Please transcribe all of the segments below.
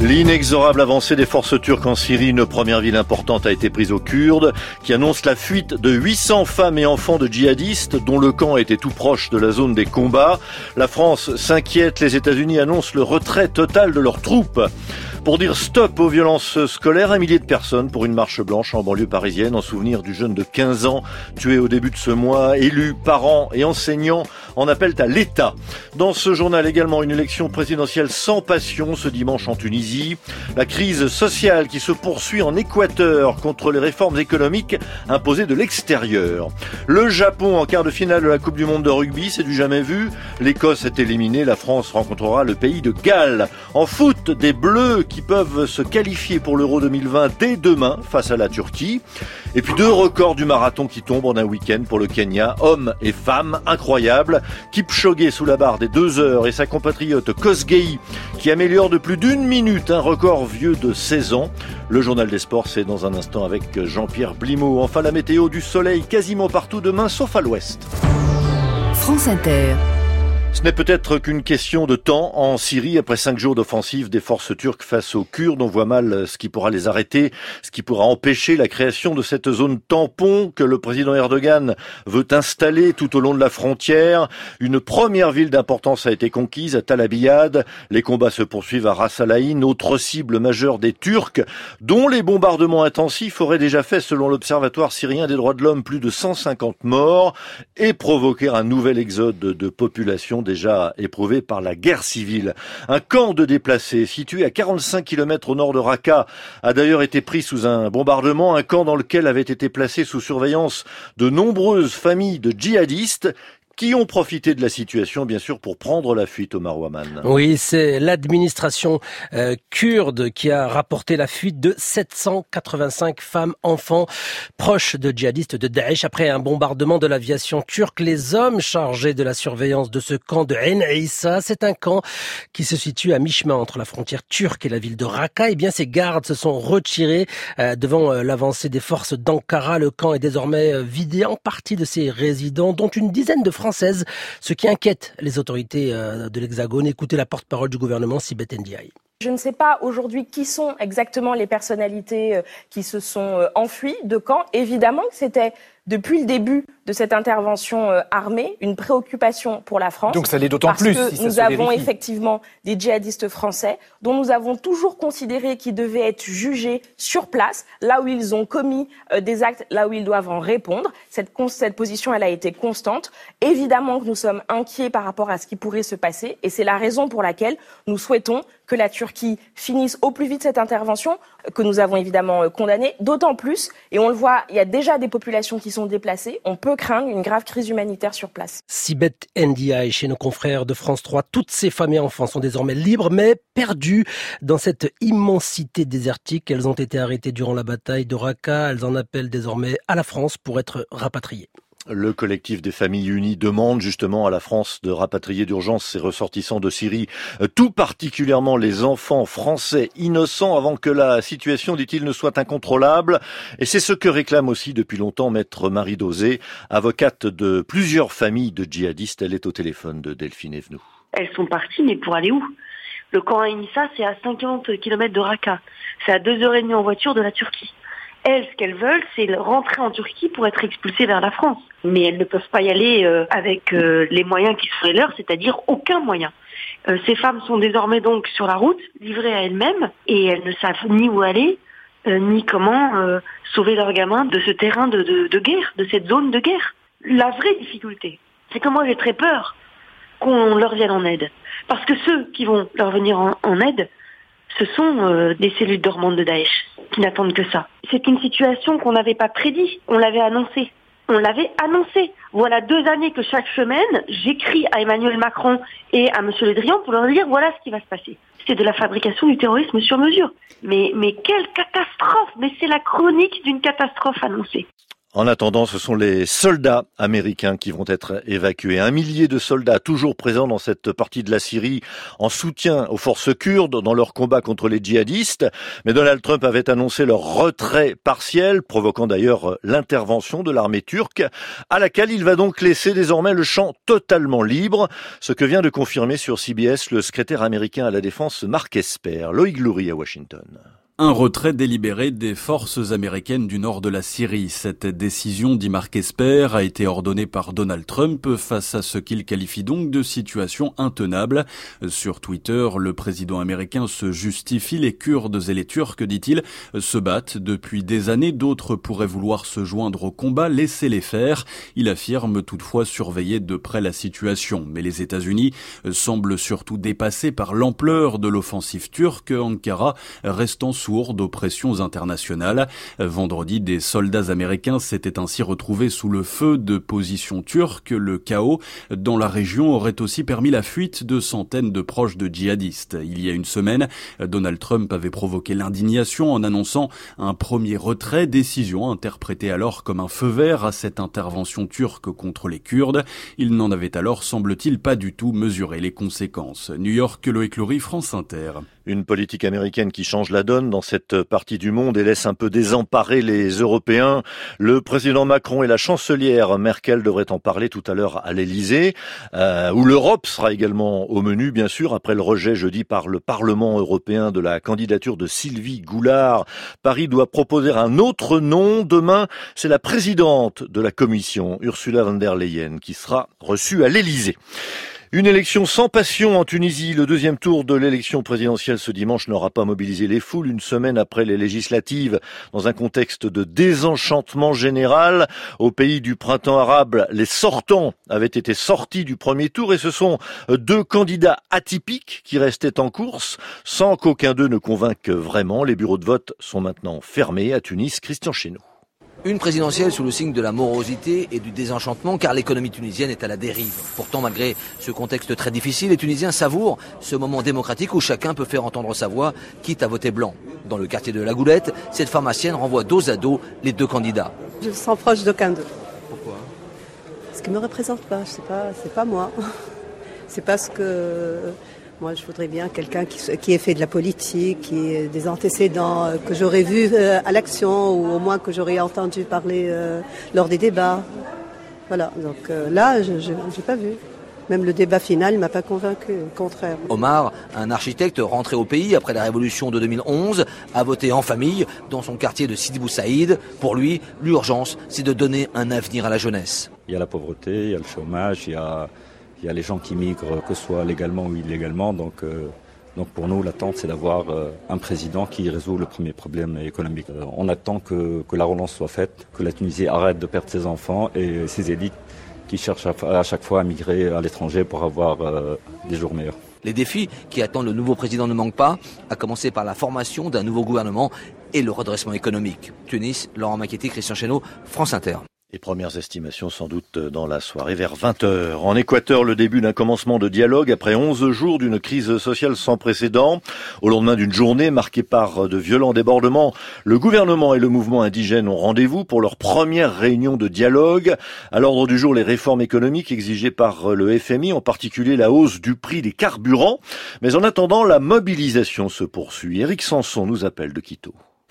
L'inexorable avancée des forces turques en Syrie, une première ville importante a été prise aux Kurdes, qui annonce la fuite de 800 femmes et enfants de djihadistes, dont le camp était tout proche de la zone des combats. La France s'inquiète, les États-Unis annoncent le retrait total de leurs troupes. Pour dire stop aux violences scolaires, 1 millier de personnes pour une marche blanche en banlieue parisienne en souvenir du jeune de 15 ans tué au début de ce mois. Élus, parents et enseignants en appellent à l'État. Dans ce journal également, une élection présidentielle sans passion ce dimanche en Tunisie. La crise sociale qui se poursuit en Équateur contre les réformes économiques imposées de l'extérieur. Le Japon en quart de finale de la Coupe du Monde de rugby, c'est du jamais vu. L'Écosse est éliminée, la France rencontrera le pays de Galles. En foot, des Bleus qui peuvent se qualifier pour l'Euro 2020 dès demain face à la Turquie. Et puis 2 records du marathon qui tombent en un week-end pour le Kenya, hommes et femmes, incroyable. Kipchoge sous la barre des 2 heures et sa compatriote Kosgei qui améliore de plus d'1 minute un record vieux de 16 ans. Le journal des sports, c'est dans un instant avec Jean-Pierre Blimaud. Enfin la météo, du soleil quasiment partout demain sauf à l'ouest. France Inter. Ce n'est peut-être qu'une question de temps en Syrie. Après 5 jours d'offensive des forces turques face aux Kurdes, on voit mal ce qui pourra les arrêter, ce qui pourra empêcher la création de cette zone tampon que le président Erdogan veut installer tout au long de la frontière. Une première ville d'importance a été conquise à Tal Abyad. Les combats se poursuivent à Ras Al Ain, autre cible majeure des Turcs, dont les bombardements intensifs auraient déjà fait, selon l'Observatoire syrien des droits de l'homme, plus de 150 morts et provoqué un nouvel exode de population déjà éprouvé par la guerre civile. Un camp de déplacés situé à 45 km au nord de Raqqa a d'ailleurs été pris sous un bombardement, un camp dans lequel avaient été placés sous surveillance de nombreuses familles de djihadistes qui ont profité de la situation, bien sûr, pour prendre la fuite au Marouaman. Oui, c'est l'administration kurde qui a rapporté la fuite de 785 femmes, enfants proches de djihadistes de Daesh après un bombardement de l'aviation turque. Les hommes chargés de la surveillance de ce camp de Ain Issa, c'est un camp qui se situe à mi-chemin entre la frontière turque et la ville de Raqqa. Eh bien, ces gardes se sont retirés devant l'avancée des forces d'Ankara. Le camp est désormais vidé en partie de ses résidents, dont une dizaine de françaises, ce qui inquiète les autorités de l'Hexagone. Écoutez la porte-parole du gouvernement, Sibeth Ndiaye. Je ne sais pas aujourd'hui qui sont exactement les personnalités qui se sont enfuies de camp. Évidemment que c'était depuis le début de cette intervention armée une préoccupation pour la France. Donc ça l'est d'autant plus parce que si ça nous se avons vérifie. effectivement des djihadistes français dont nous avons toujours considéré qu'ils devaient être jugés sur place, là où ils ont commis des actes, là où ils doivent en répondre. Cette position, elle a été constante. Évidemment que nous sommes inquiets par rapport à ce qui pourrait se passer et c'est la raison pour laquelle nous souhaitons que la Turquie finisse au plus vite cette intervention, que nous avons évidemment condamnée, d'autant plus, et on le voit, il y a déjà des populations qui sont déplacées, on peut craindre une grave crise humanitaire sur place. Sibeth Ndiaye, chez nos confrères de France 3, toutes ces femmes et enfants sont désormais libres, mais perdues dans cette immensité désertique. Elles ont été arrêtées durant la bataille de Raqqa, elles en appellent désormais à la France pour être rapatriées. Le collectif des familles unies demande justement à la France de rapatrier d'urgence ses ressortissants de Syrie, tout particulièrement les enfants français innocents avant que la situation, dit-il, ne soit incontrôlable. Et c'est ce que réclame aussi depuis longtemps maître Marie Dosé, avocate de plusieurs familles de djihadistes. Elle est au téléphone de Delphine Evenou. Elles sont parties, mais pour aller où ? Le camp Ain Issa, c'est à 50 km de Raqqa. C'est à 2h30 en voiture de la Turquie. Elles, ce qu'elles veulent, c'est rentrer en Turquie pour être expulsées vers la France. Mais elles ne peuvent pas y aller avec les moyens qui seraient leurs, c'est-à-dire aucun moyen. Ces femmes sont désormais donc sur la route, livrées à elles-mêmes, et elles ne savent ni où aller, ni comment sauver leurs gamins de ce terrain de guerre, de cette zone de guerre. La vraie difficulté, c'est que moi j'ai très peur qu'on leur vienne en aide. Parce que ceux qui vont leur venir en aide, ce sont des cellules dormantes de Daesh qui n'attendent que ça. C'est une situation qu'on n'avait pas prédit, on l'avait annoncé. On l'avait annoncé. Voilà 2 années que chaque semaine, j'écris à Emmanuel Macron et à M. Le Drian pour leur dire voilà ce qui va se passer. C'est de la fabrication du terrorisme sur mesure. Mais quelle catastrophe! Mais c'est la chronique d'une catastrophe annoncée. En attendant, ce sont les soldats américains qui vont être évacués. 1 millier de soldats toujours présents dans cette partie de la Syrie en soutien aux forces kurdes dans leur combat contre les djihadistes. Mais Donald Trump avait annoncé leur retrait partiel, provoquant d'ailleurs l'intervention de l'armée turque, à laquelle il va donc laisser désormais le champ totalement libre. Ce que vient de confirmer sur CBS le secrétaire américain à la défense Mark Esper. Loïc Loury à Washington. Un retrait délibéré des forces américaines du nord de la Syrie. Cette décision, dit Mark Esper, a été ordonnée par Donald Trump face à ce qu'il qualifie donc de situation intenable. Sur Twitter, le président américain se justifie. Les Kurdes et les Turcs, dit-il, se battent depuis des années. D'autres pourraient vouloir se joindre au combat. Laissez-les faire. Il affirme toutefois surveiller de près la situation. Mais les États-Unis semblent surtout dépassés par l'ampleur de l'offensive turque. Ankara restant sourde aux pressions internationales. Vendredi, des soldats américains s'étaient ainsi retrouvés sous le feu de positions turques. Le chaos dans la région aurait aussi permis la fuite de centaines de proches de djihadistes. Il y a une semaine, Donald Trump avait provoqué l'indignation en annonçant un premier retrait, décision interprétée alors comme un feu vert à cette intervention turque contre les Kurdes. Il n'en avait alors, semble-t-il, pas du tout mesuré les conséquences. New York, Loïc Loury, France Inter. Une politique américaine qui change la donne dans cette partie du monde et laisse un peu désemparer les Européens. Le président Macron et la chancelière Merkel devraient en parler tout à l'heure à l'Elysée, où l'Europe sera également au menu, bien sûr, après le rejet jeudi par le Parlement européen de la candidature de Sylvie Goulard. Paris doit proposer un autre nom. Demain, c'est la présidente de la Commission, Ursula von der Leyen, qui sera reçue à l'Elysée. Une élection sans passion en Tunisie. Le deuxième tour de l'élection présidentielle ce dimanche n'aura pas mobilisé les foules une semaine après les législatives. Dans un contexte de désenchantement général, au pays du printemps arabe, les sortants avaient été sortis du premier tour et ce sont deux candidats atypiques qui restaient en course sans qu'aucun d'eux ne convainque vraiment. Les bureaux de vote sont maintenant fermés à Tunis. Christian Chénaud. Une présidentielle sous le signe de la morosité et du désenchantement car l'économie tunisienne est à la dérive. Pourtant, malgré ce contexte très difficile, les Tunisiens savourent ce moment démocratique où chacun peut faire entendre sa voix, quitte à voter blanc. Dans le quartier de la Goulette, cette pharmacienne renvoie dos à dos les deux candidats. Je me sens proche d'aucun d'eux. Pourquoi ? Parce qu'ils ne me représentent pas, c'est pas moi. C'est parce que... Moi, je voudrais bien quelqu'un qui ait fait de la politique, qui ait des antécédents que j'aurais vus à l'action ou au moins que j'aurais entendu parler lors des débats. Voilà, donc là, je n'ai pas vu. Même le débat final ne m'a pas convaincu, au contraire. Omar, un architecte rentré au pays après la révolution de 2011, a voté en famille dans son quartier de Sidi Bou Saïd. Pour lui, l'urgence, c'est de donner un avenir à la jeunesse. Il y a la pauvreté, il y a le chômage, il y a les gens qui migrent, que ce soit légalement ou illégalement. Donc pour nous, l'attente, c'est d'avoir un président qui résout le premier problème économique. On attend que la relance soit faite, que la Tunisie arrête de perdre ses enfants et ses élites qui cherchent à chaque fois à migrer à l'étranger pour avoir des jours meilleurs. Les défis qui attendent le nouveau président ne manquent pas, à commencer par la formation d'un nouveau gouvernement et le redressement économique. Tunis, Laurent Maquetti, Christian Chénaud, France Inter. Les premières estimations sans doute dans la soirée vers 20h. En Équateur, le début d'un commencement de dialogue après 11 jours d'une crise sociale sans précédent. Au lendemain d'une journée marquée par de violents débordements, le gouvernement et le mouvement indigène ont rendez-vous pour leur première réunion de dialogue. À l'ordre du jour, les réformes économiques exigées par le FMI, en particulier la hausse du prix des carburants. Mais en attendant, la mobilisation se poursuit. Éric Sanson nous appelle de Quito.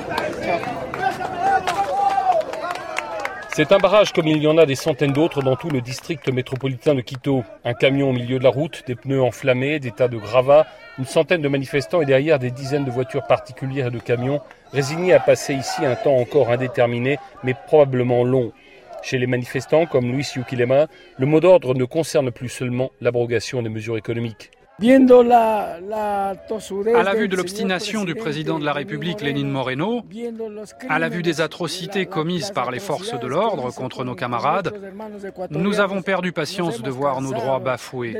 C'est un barrage comme il y en a des centaines d'autres dans tout le district métropolitain de Quito. Un camion au milieu de la route, des pneus enflammés, des tas de gravats, une centaine de manifestants et derrière des dizaines de voitures particulières et de camions, résignés à passer ici un temps encore indéterminé, mais probablement long. Chez les manifestants, comme Luis Yukilema, le mot d'ordre ne concerne plus seulement l'abrogation des mesures économiques. À la vue de l'obstination du président de la République, Lénine Moreno, à la vue des atrocités commises par les forces de l'ordre contre nos camarades, nous avons perdu patience de voir nos droits bafoués.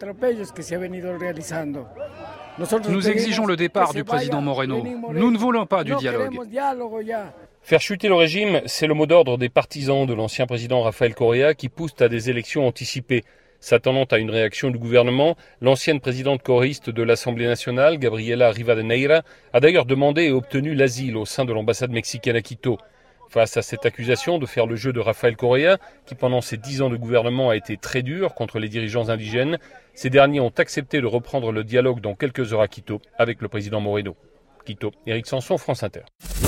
Nous exigeons le départ du président Moreno. Nous ne voulons pas du dialogue. Faire chuter le régime, c'est le mot d'ordre des partisans de l'ancien président Rafael Correa qui poussent à des élections anticipées. S'attendant à une réaction du gouvernement, l'ancienne présidente corréiste de l'Assemblée nationale, Gabriela Rivadeneira, a d'ailleurs demandé et obtenu l'asile au sein de l'ambassade mexicaine à Quito. Face à cette accusation de faire le jeu de Rafael Correa, qui pendant ses 10 ans de gouvernement a été très dur contre les dirigeants indigènes, ces derniers ont accepté de reprendre le dialogue dans quelques heures à Quito avec le président Moreno. Quito, Éric Sanson, France Inter.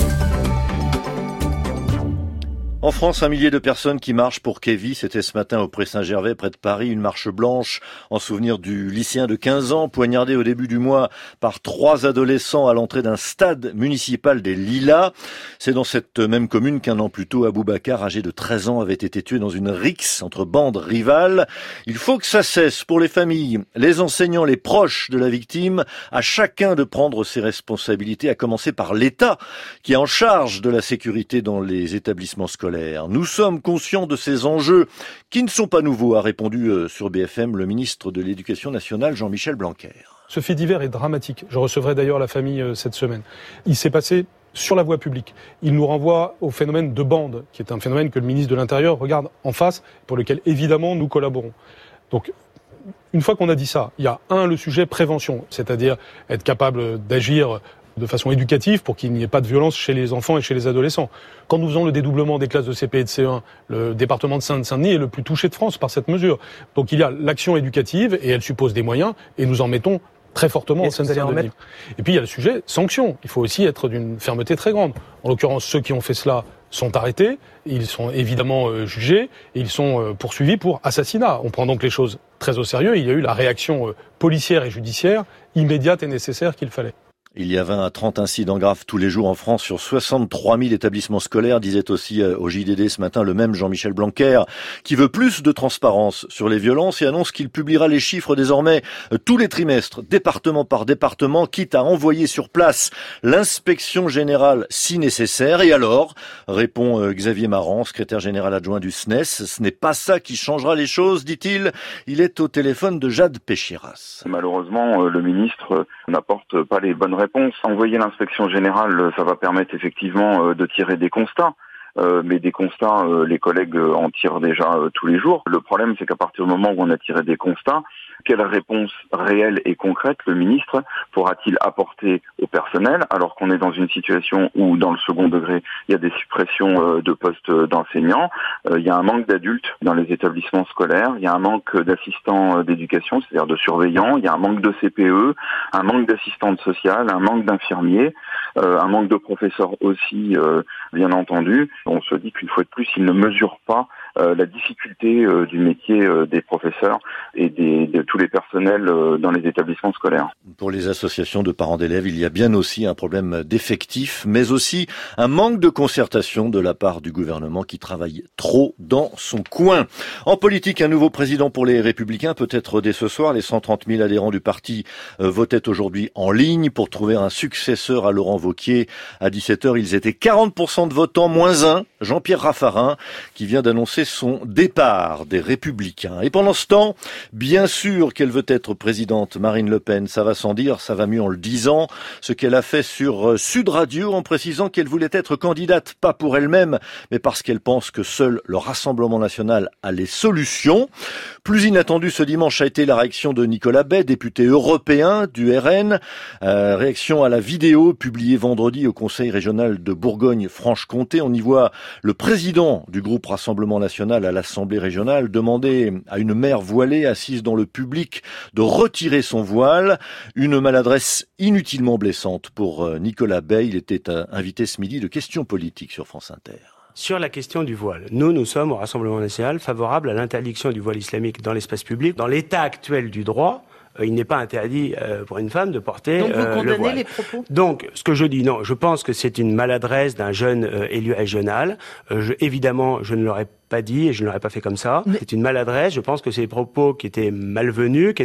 En France, 1 millier de personnes qui marchent pour Kévi. C'était ce matin au Pré Saint-Gervais, près de Paris, une marche blanche en souvenir du lycéen de 15 ans, poignardé au début du mois par 3 adolescents à l'entrée d'un stade municipal des Lilas. C'est dans cette même commune qu'un an plus tôt, Aboubacar, âgé de 13 ans, avait été tué dans une rixe entre bandes rivales. Il faut que ça cesse pour les familles, les enseignants, les proches de la victime, à chacun de prendre ses responsabilités, à commencer par l'État, qui est en charge de la sécurité dans les établissements scolaires. Nous sommes conscients de ces enjeux qui ne sont pas nouveaux, a répondu sur BFM le ministre de l'Éducation nationale, Jean-Michel Blanquer. Ce fait divers est dramatique. Je recevrai d'ailleurs la famille cette semaine. Il s'est passé sur la voie publique. Il nous renvoie au phénomène de bande, qui est un phénomène que le ministre de l'Intérieur regarde en face, pour lequel évidemment nous collaborons. Donc, une fois qu'on a dit ça, il y a le sujet prévention, c'est-à-dire être capable d'agir de façon éducative pour qu'il n'y ait pas de violence chez les enfants et chez les adolescents. Quand nous faisons le dédoublement des classes de CP et de CE1, le département de Seine-Saint-Denis est le plus touché de France par cette mesure. Donc il y a l'action éducative et elle suppose des moyens et nous en mettons très fortement en Seine-Saint-Denis. Et puis il y a le sujet sanction. Il faut aussi être d'une fermeté très grande. En l'occurrence, ceux qui ont fait cela sont arrêtés, ils sont évidemment jugés et ils sont poursuivis pour assassinat. On prend donc les choses très au sérieux. Il y a eu la réaction policière et judiciaire immédiate et nécessaire qu'il fallait. Il y a 20 à 30 incidents graves tous les jours en France sur 63 000 établissements scolaires, disait aussi au JDD ce matin le même Jean-Michel Blanquer, qui veut plus de transparence sur les violences et annonce qu'il publiera les chiffres désormais tous les trimestres, département par département, quitte à envoyer sur place l'inspection générale si nécessaire. Et alors, répond Xavier Maran, secrétaire général adjoint du SNES, ce n'est pas ça qui changera les choses, dit-il. Il est au téléphone de Jade Péchiras. Malheureusement, le ministre n'apporte pas les bonnes réponse. Envoyer l'inspection générale, ça va permettre effectivement de tirer des constats. Mais des constats, les collègues en tirent déjà tous les jours. Le problème, c'est qu'à partir du moment où on a tiré des constats, quelle réponse réelle et concrète le ministre pourra-t-il apporter au personnel, alors qu'on est dans une situation où, dans le second degré, il y a des suppressions de postes d'enseignants, il y a un manque d'adultes dans les établissements scolaires, il y a un manque d'assistants d'éducation, c'est-à-dire de surveillants, il y a un manque de CPE, un manque d'assistantes sociales, un manque d'infirmiers, un manque de professeurs aussi, bien entendu. On se dit qu'une fois de plus, ils ne mesurent pas la difficulté du métier des professeurs et de tous les personnels dans les établissements scolaires. Pour les associations de parents d'élèves, il y a bien aussi un problème d'effectifs, mais aussi un manque de concertation de la part du gouvernement qui travaille trop dans son coin. En politique, un nouveau président pour les Républicains, peut-être dès ce soir. Les 130 000 adhérents du parti votaient aujourd'hui en ligne pour trouver un successeur à Laurent Wauquiez. À 17h, ils étaient 40% de votants, moins 1, Jean-Pierre Raffarin, qui vient d'annoncer son départ des Républicains. Et pendant ce temps, bien sûr qu'elle veut être présidente, Marine Le Pen. Ça va sans dire, ça va mieux en le disant. Ce qu'elle a fait sur Sud Radio en précisant qu'elle voulait être candidate, pas pour elle-même, mais parce qu'elle pense que seul le Rassemblement national a les solutions. Plus inattendu ce dimanche a été la réaction de Nicolas Bay, député européen du RN. Réaction à la vidéo publiée vendredi au Conseil régional de Bourgogne-Franche-Comté. On y voit le président du groupe Rassemblement national à l'Assemblée régionale demander à une mère voilée assise dans le public de retirer son voile. Une maladresse inutilement blessante pour Nicolas Bay. Il était invité ce midi de Questions politiques sur France Inter. Sur la question du voile, nous sommes au Rassemblement national favorables à l'interdiction du voile islamique dans l'espace public. Dans l'état actuel du droit, il n'est pas interdit pour une femme de porter le voile. Donc vous condamnez les propos ? Donc, ce que je dis, non, je pense que c'est une maladresse d'un jeune élu régional. Évidemment, je ne l'aurais pas dit et je ne l'aurais pas fait comme ça. C'est une maladresse. Je pense que c'est des propos qui étaient malvenus,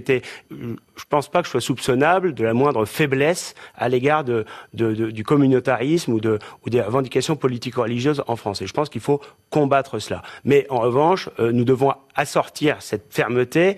je pense pas que je sois soupçonnable de la moindre faiblesse à l'égard du communautarisme ou des revendications politico-religieuses en France. Et je pense qu'il faut combattre cela. Mais en revanche, nous devons assortir cette fermeté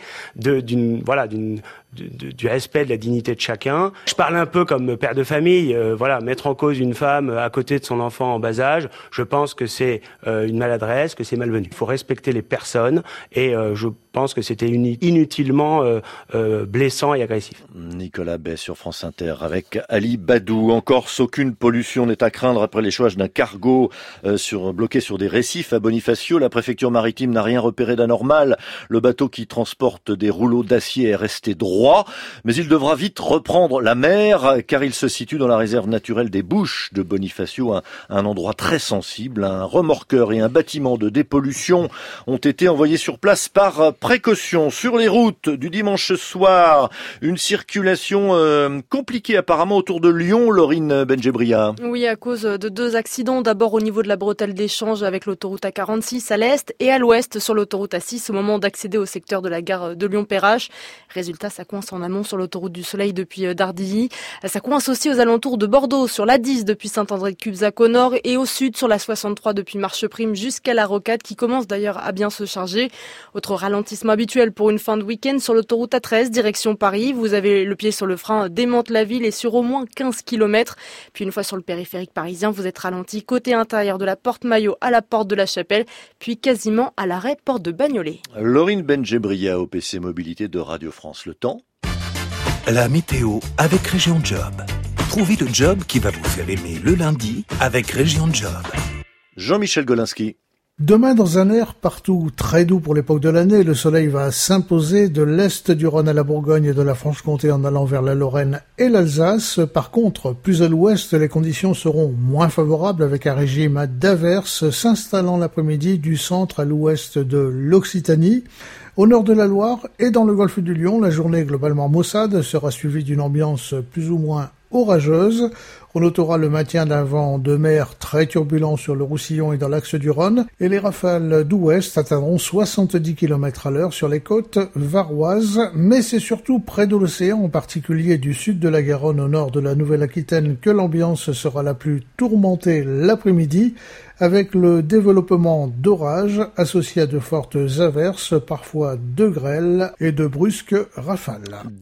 du respect de la dignité de chacun. Je parle un peu comme père de famille. Mettre en cause une femme à côté de son enfant en bas âge, je pense que c'est une maladresse, que c'est malvenu. Il faut respecter les personnes et je pense que c'était inutilement blessant et agressif. Nicolas Bay sur France Inter avec Ali Badou. En Corse, aucune pollution n'est à craindre après l'échouage d'un cargo bloqué sur des récifs à Bonifacio. La préfecture maritime n'a rien repéré d'anormal. Le bateau qui transporte des rouleaux d'acier est resté droit, mais il devra vite reprendre la mer car il se situe dans la réserve naturelle des Bouches de Bonifacio, un endroit très sensible. Un remorqueur et un bâtiment de dépollution ont été envoyés sur place par précaution. Sur les routes du dimanche soir, une circulation compliquée apparemment autour de Lyon, Laurine Benjebria. Oui, à cause de 2 accidents. D'abord au niveau de la bretelle d'échange avec l'autoroute A46 à l'est et à l'ouest sur l'autoroute A6 au moment d'accéder au secteur de la gare de Lyon-Perrache. Résultat, ça coince en amont sur l'autoroute du Soleil depuis Dardilly. Ça coince aussi aux alentours de Bordeaux sur l'A10 depuis Saint-André-de-Cubzac au nord et au sud sur la 63 depuis Marcheprime jusqu'à la Rocade qui commence d'ailleurs à bien se charger. Autre ralentissement habituel pour une fin de week-end sur l'autoroute A13 direction Paris. Vous avez le pied sur le frein dès Mantes-la-Ville et sur au moins 15 km. Puis une fois sur le périphérique parisien, vous êtes ralenti côté intérieur de la porte Maillot à la porte de la Chapelle, puis quasiment à l'arrêt porte de Bagnolet. Laurine Benjebria, OPC Mobilité de Radio France. Le temps ? La météo avec Région Job. Trouvez le job qui va vous faire aimer le lundi avec Région Job. Jean-Michel Golinski. Demain, dans un air partout très doux pour l'époque de l'année, le soleil va s'imposer de l'est du Rhône à la Bourgogne et de la Franche-Comté en allant vers la Lorraine et l'Alsace. Par contre, plus à l'ouest, les conditions seront moins favorables avec un régime d'averses s'installant l'après-midi du centre à l'ouest de l'Occitanie. Au nord de la Loire et dans le golfe du Lion, la journée globalement maussade sera suivie d'une ambiance plus ou moins orageuse. On notera le maintien d'un vent de mer très turbulent sur le Roussillon et dans l'axe du Rhône, et les rafales d'ouest atteindront 70 km à l'heure sur les côtes varoises, mais c'est surtout près de l'océan, en particulier du sud de la Garonne au nord de la Nouvelle-Aquitaine, que l'ambiance sera la plus tourmentée l'après-midi, avec le développement d'orages associés à de fortes averses, parfois de grêle et de brusques rafales.